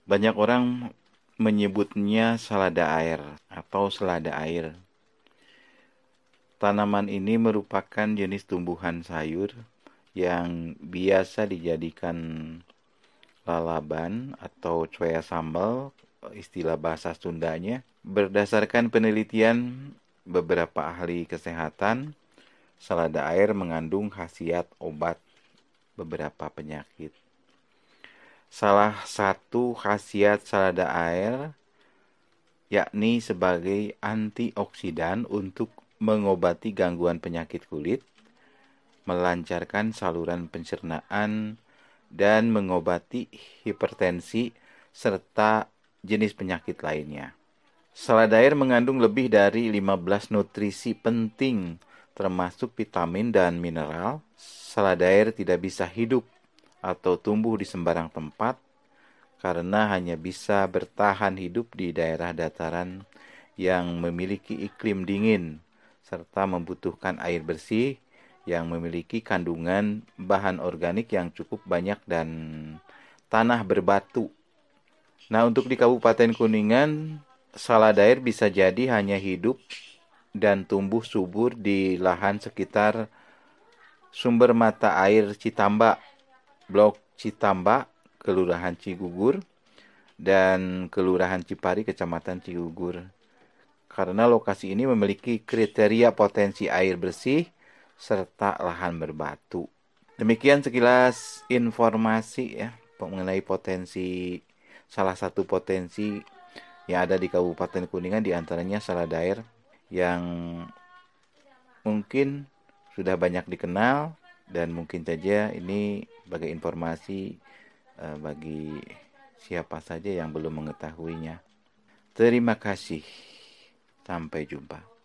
Banyak orang menyebutnya selada air atau selada air. Tanaman ini merupakan jenis tumbuhan sayur yang biasa dijadikan lalaban atau cuea sambal, istilah bahasa Sundanya. Berdasarkan penelitian beberapa ahli kesehatan, selada air mengandung khasiat obat beberapa penyakit. Salah satu khasiat selada air yakni sebagai antioksidan untuk mengobati gangguan penyakit kulit, melancarkan saluran pencernaan, dan mengobati hipertensi serta jenis penyakit lainnya. Selada air mengandung lebih dari 15 nutrisi penting termasuk vitamin dan mineral. Selada air tidak bisa hidup atau tumbuh di sembarang tempat karena hanya bisa bertahan hidup di daerah dataran yang memiliki iklim dingin serta membutuhkan air bersih yang memiliki kandungan bahan organik yang cukup banyak dan tanah berbatu. Nah, untuk di Kabupaten Kuningan, selada air bisa jadi hanya hidup dan tumbuh subur di lahan sekitar sumber mata air Citambak, Blok Citambak, Kelurahan Cigugur, dan Kelurahan Cipari, Kecamatan Cigugur. Karena lokasi ini memiliki kriteria potensi air bersih serta lahan berbatu. Demikian sekilas informasi ya mengenai salah satu potensi yang ada di Kabupaten Kuningan, di antaranya selada air yang mungkin sudah banyak dikenal dan mungkin saja ini sebagai informasi bagi siapa saja yang belum mengetahuinya. Terima kasih. Sampai jumpa.